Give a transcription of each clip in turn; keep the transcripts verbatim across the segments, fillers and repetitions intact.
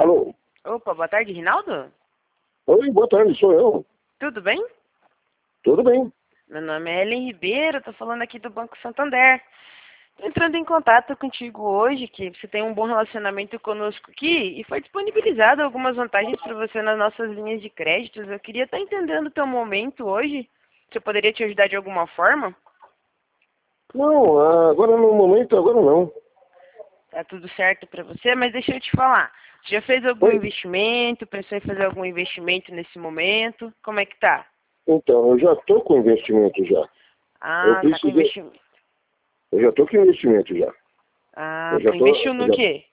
Alô? Opa, boa tarde, Rinaldo? Oi, boa tarde, sou eu. Tudo bem? Tudo bem? Meu nome é Helen Ribeiro, tô falando aqui do Banco Santander. Tô entrando em contato contigo hoje, que você tem um bom relacionamento conosco aqui e foi disponibilizado algumas vantagens para você nas nossas linhas de créditos. Eu queria estar entendendo o teu momento hoje. Se eu poderia te ajudar de alguma forma? Não, agora no momento, agora não. Tá tudo certo para você, mas deixa eu te falar. Você já fez algum Oi? investimento? Pensou em fazer algum investimento nesse momento? Como é que tá? Então, eu já tô com investimento já. Eu Ah, tá com precisei, investimento. eu já tô com investimento já. Ah, Eu já tu tô, investiu eu no já, quê?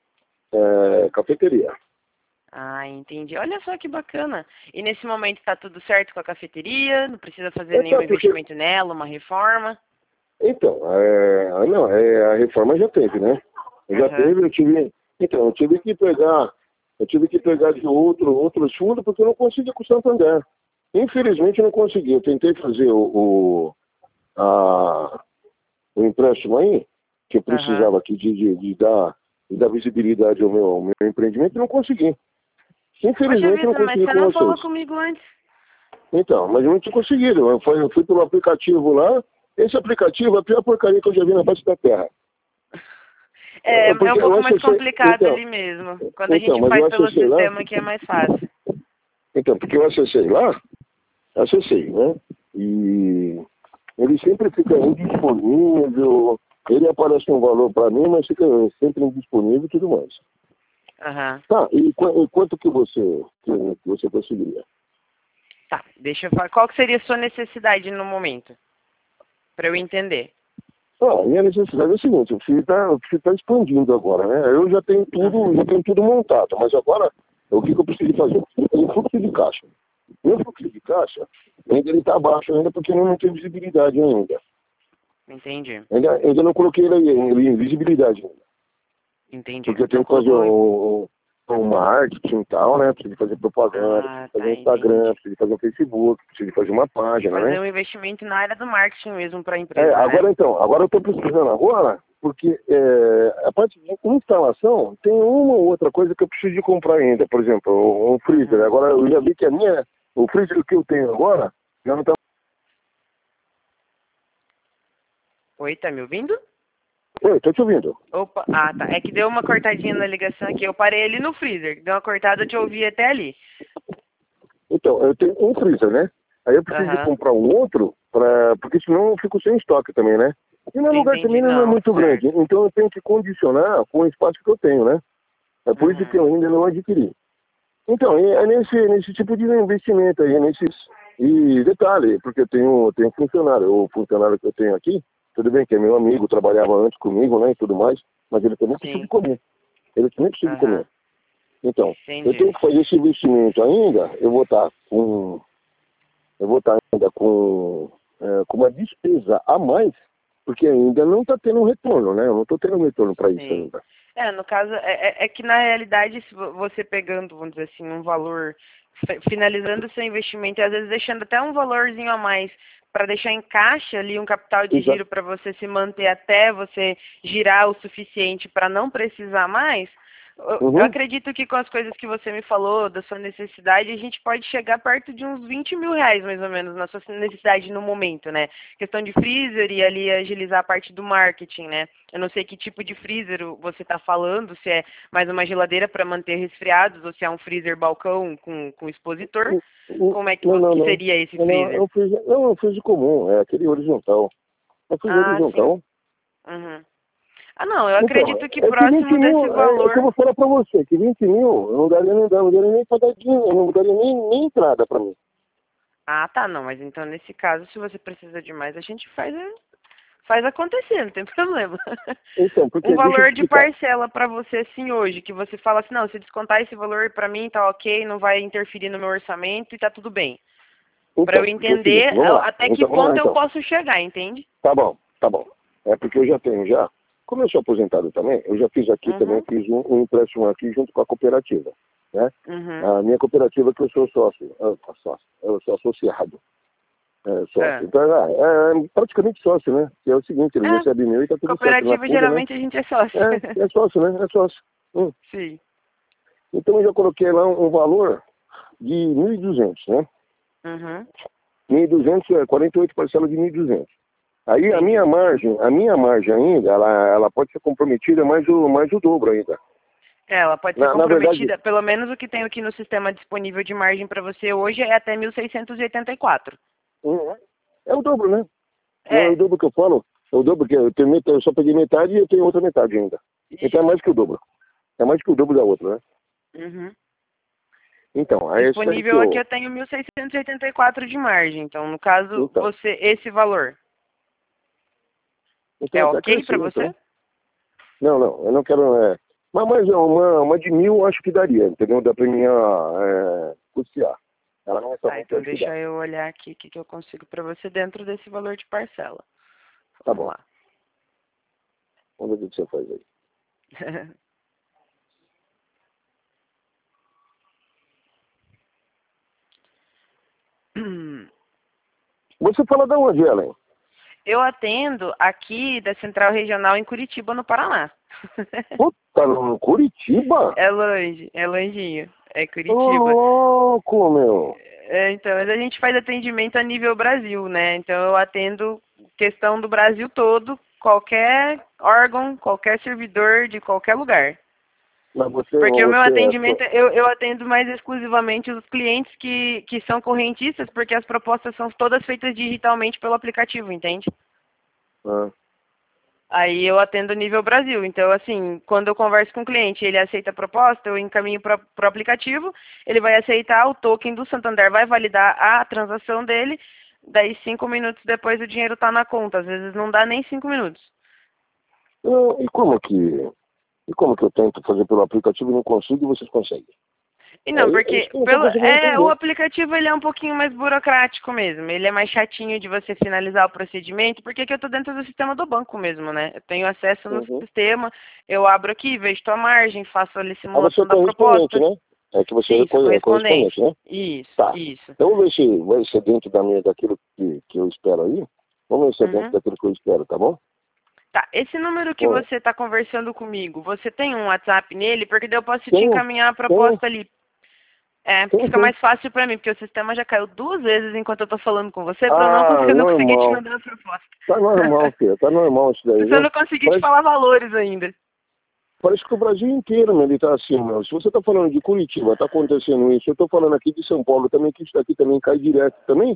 é, cafeteria. Ah, entendi. Olha só que bacana. E nesse momento está tudo certo com a cafeteria? Não precisa fazer É, nenhum tá, porque, investimento nela, uma reforma? então, é, não, é, a reforma já teve, né? Já Aham. teve, eu tive, então, eu tive que pegar, eu tive que pegar de outro, outros fundos porque eu não consegui com o Santander. Infelizmente eu não consegui. Eu tentei fazer o, o, a, o empréstimo aí, que eu Aham. precisava aqui de, de, de dar, de dar visibilidade ao meu, ao meu empreendimento, e não consegui. Poxa Infelizmente eu não vida, mas consegui você com não vocês. falou comigo antes. Então, mas eu não tinha conseguido. Eu fui, eu fui pelo aplicativo lá. Esse aplicativo é a pior porcaria que eu já vi na face da Terra. É, É, é um porque eu pouco mais acessei. complicado Então, ali mesmo. Quando a então, gente mas eu faz pelo acessei lá. sistema que é mais fácil. Então, porque eu acessei lá, acessei, né? E ele sempre fica indisponível. Ele aparece um valor para mim, mas fica sempre indisponível e tudo mais. Aham. Tá, e, qu- e quanto que você, que, que você conseguiria? Tá, deixa eu falar. Qual que seria a sua necessidade no momento? Para eu entender. Ah, a minha necessidade é a seguinte, eu preciso estar tá expandindo agora, né? Eu já tenho tudo, Aham. já tenho tudo montado, mas agora o que, que eu preciso fazer? Eu tenho fluxo de caixa. Meu fluxo de caixa ainda ele está abaixo ainda porque eu não tenho visibilidade ainda. Entendi. Ainda, ainda não coloquei ele, ele em visibilidade ainda. Entendi. Porque eu Não tenho que fazer colocou. um, um marketing e tal, né? Preciso fazer propaganda, Ah, preciso fazer tá, um Instagram, entendi. preciso fazer um Facebook, preciso fazer uma E página, fazer né? um investimento na área do marketing mesmo para a É, empresa, né? agora então, agora eu estou precisando agora, porque é, a parte de instalação tem uma ou outra coisa que eu preciso de comprar ainda. Por exemplo, um freezer. Uhum. Agora eu já vi que a minha, o freezer que eu tenho agora, já não está. Oi, tá me ouvindo? Oi, estou te ouvindo. Opa, ah, tá. É que deu uma cortadinha na ligação aqui. Eu parei ali no freezer. Deu uma cortada, eu te ouvi até ali. Então, eu tenho um freezer, né? Aí eu preciso de Aham. comprar um outro, pra, porque senão eu fico sem estoque também, né? E meu lugar Entendi. também não é Não, muito grande, certo. então eu tenho que condicionar com o espaço que eu tenho, né? É por isso que Uhum. eu ainda não adquiri. Então, é é nesse, nesse tipo de investimento aí, nesses. E detalhe, porque eu tenho, tenho funcionário, o funcionário que eu tenho aqui, tudo bem que é meu amigo, trabalhava antes comigo, né, e tudo mais, mas ele também precisa de Sim. comer. Ele também precisa de comer. Aham. Então, eu Entendi. tenho que fazer esse investimento ainda, eu vou estar com. Eu vou estar ainda com, é, com uma despesa a mais, porque ainda não está tendo um retorno, né? Eu não estou tendo um retorno para isso Sim. ainda. É, no caso, é, é é que na realidade, se vo- você pegando, vamos dizer assim, um valor, fi- finalizando o seu investimento e às vezes deixando até um valorzinho a mais para deixar em caixa ali um capital de Exa giro para você se manter até você girar o suficiente para não precisar mais, eu eu uhum. acredito que com as coisas que você me falou, da sua necessidade, a gente pode chegar perto de uns vinte mil reais, mais ou menos, na sua necessidade no momento, né? Questão de freezer e ali agilizar a parte do marketing, né? Eu não sei que tipo de freezer você está falando, se é mais uma geladeira para manter resfriados ou se é um freezer balcão com, com expositor. Como é que, Não, vo- não, que não. seria esse Não, não, é freezer? um freezer, não, é um freezer comum, é aquele horizontal. É um freezer Ah, sim. horizontal. Uhum. Ah, não, eu Então, acredito que é que vinte próximo desse mil, é, é que eu valor. vou falar para você, que vinte mil não daria, não daria, não daria nem para dar dinheiro, não daria nem, nem entrada para mim. Ah, tá, não, mas então nesse caso, se você precisa de mais, a gente faz, a- faz acontecer, não tem problema. Então, Um porque, deixa eu te valor de explicar. parcela para você assim hoje, que você fala assim, não, se descontar esse valor para mim tá ok, não vai interferir no meu orçamento e tá tudo bem. Para eu Então, porque é o entender seguinte, vamos a- lá. até que Então, vamos lá, ponto eu então. posso chegar, entende? Tá bom, tá bom. É porque eu já tenho já. Como eu sou aposentado também, eu já fiz aqui também, Uhum, fiz um, um empréstimo aqui junto com a cooperativa, né? uhum, A minha cooperativa que eu sou sócio, eu, sócio, eu sou associado, é, sócio. é. Então, é, é praticamente sócio, né? Que é o seguinte, ele É, recebe mil e tá tudo certo na cooperativa fuga, né? geralmente a gente é sócio. É, é sócio, né? É sócio. Hum. Sim. Então eu já coloquei lá um, um valor de mil e duzentos, né? Uhum. mil e duzentos é quarenta e oito parcelas de mil e duzentos. Aí a minha margem, a minha margem ainda, ela, ela pode ser comprometida mais o, mais o dobro ainda. É, ela pode ser Na, na comprometida, verdade, pelo menos o que tem aqui no sistema disponível de margem para você hoje é até mil seiscentos e oitenta e quatro. hum, é o dobro, né? Não é o É, dobro que eu falo, é o dobro que eu, tenho, met- eu só peguei metade e eu tenho outra metade ainda. Então é mais que o dobro. É mais que o dobro da outra, né? uhum. Então, é isso aí que Disponível aqui eu... eu tenho mil seiscentos e oitenta e quatro de margem. Então, no caso, Então, você esse valor então é até ok para cresceu, você? então. Não, não, eu não quero... É, mas mais uma, uma de mil eu acho que daria, entendeu? Dá pra mim é, custear. Ela não é tão Tá, muito, então acho que dá. deixa eu olhar aqui o que, que eu consigo para você dentro desse valor de parcela. Tá Vamos bom. lá. Vamos ver o que você faz aí. Você fala de onde, Ellen? Eu atendo aqui da Central Regional em Curitiba, no Paraná. Puta, no Curitiba? É longe, é longinho. É Ô, Curitiba. louco, meu. É, então, mas a gente faz atendimento a nível Brasil, né? Então eu atendo questão do Brasil todo, qualquer órgão, qualquer servidor de qualquer lugar. Mas você, Porque o meu você é... atendimento, eu, eu atendo mais exclusivamente os clientes que, que são correntistas, porque as propostas são todas feitas digitalmente pelo aplicativo, entende? Ah, Aí eu atendo nível Brasil. Então, assim, quando eu converso com o cliente, ele aceita a proposta, eu encaminho para o aplicativo, ele vai aceitar o token do Santander, vai validar a transação dele, daí cinco minutos depois o dinheiro está na conta. Às vezes não dá nem cinco minutos. não, e como que... E como que eu tento fazer pelo aplicativo e não consigo e vocês conseguem? E É, não, é porque isso que eu não estou pelo, conseguindo é, o entender. aplicativo ele é um pouquinho mais burocrático mesmo. Ele é mais chatinho de você finalizar o procedimento, porque aqui eu estou dentro do sistema do banco mesmo, né? Eu tenho acesso no Uhum. sistema, eu abro aqui, vejo tua margem, faço ali Ah, você simulação é da correspondente, proposta. né? É que você é Isso, co- é correspondente. correspondente, né? Isso, Tá. isso. Então vamos ver se vai ser dentro da minha, daquilo que, que eu espero aí. Vamos ver se é dentro Uhum. daquilo que eu espero, tá bom? Tá, esse número que Pô, você está conversando comigo, você tem um WhatsApp nele? Porque daí eu posso te tenho, encaminhar a tenho, proposta ali. É, tenho fica sim. mais fácil pra mim, porque o sistema já caiu duas vezes enquanto eu tô falando com você, pra eu não, Ah, conseguir- não conseguir te normal. mandar a proposta. Tá normal, filho. Tá normal isso daí, Se eu viu? não conseguir te Parece, falar valores ainda. parece que o Brasil inteiro, meu, ele tá assim, meu. Se você tá falando de Curitiba, tá acontecendo isso. Eu tô falando aqui de São Paulo também, que isso daqui também cai direto também.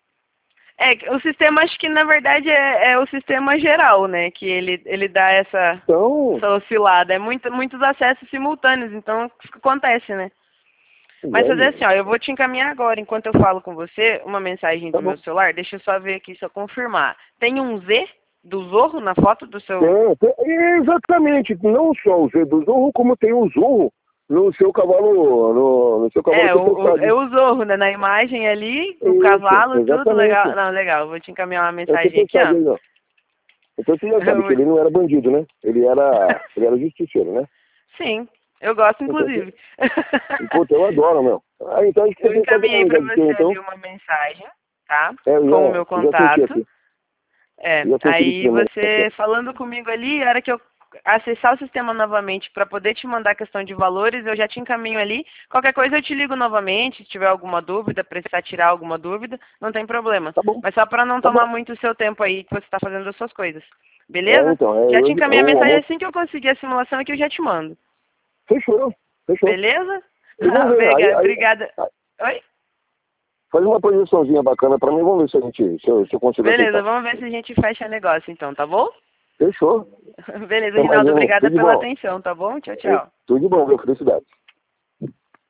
É, o sistema, acho que na verdade é, é o sistema geral, né? Que ele, ele dá essa, Então, essa oscilada. É muito, muitos acessos simultâneos, então isso acontece, né? Mas fazer velho, assim, ó, eu vou te encaminhar agora, enquanto eu falo com você, uma mensagem tá do bom. meu celular. Deixa eu só ver aqui se eu confirmar. Tem um Z do Zorro na foto do seu... Tem, tem, exatamente, não só o Z do Zorro, como tem o Zorro no seu cavalo, no, no seu cavalo É, que o, é o, postado. é o Zorro, né? Na imagem ali, o Isso, cavalo, tudo legal. exatamente. Não, legal, vou te encaminhar uma É o que mensagem aqui, postado ó. aí, ó. Então você já Eu sabe que vou- ele não era bandido, né? Ele era, ele era justiceiro, né? Sim, eu gosto, Então, você- inclusive. puta, eu adoro, meu. Ah, então acho que você Eu tem que fazer uma encaminhei pra amizade com você eu, ali então. uma mensagem, tá? É, eu Com o meu já, eu já senti contato. aqui. É, Já senti ele aí tremendo aqui. você falando comigo ali, a hora que eu acessar o sistema novamente para poder te mandar a questão de valores, eu já te encaminho ali. Qualquer coisa eu te ligo novamente, se tiver alguma dúvida, precisar tirar alguma dúvida, não tem problema. Tá bom, Mas só para não tá tomar bom. muito o seu tempo aí que você está fazendo as suas coisas. É, Beleza? então, é, Já te eu, encaminhei a eu, mensagem amor, assim que eu conseguir a simulação aqui, eu já te mando. fechou, fechou. Beleza? E vamos ver, aí, Obrigada. aí, Obrigada. aí, Oi? faz uma projeçãozinha bacana pra mim, vamos ver se a gente, se eu, se eu consigo Beleza, aceitar. vamos ver se a gente fecha negócio então, tá bom? Fechou. Beleza, Até mais, Rinaldo, irmão. obrigada Tudo de pela bom. atenção, tá bom? Tchau, É, tchau. tudo de bom, meu. Felicidade.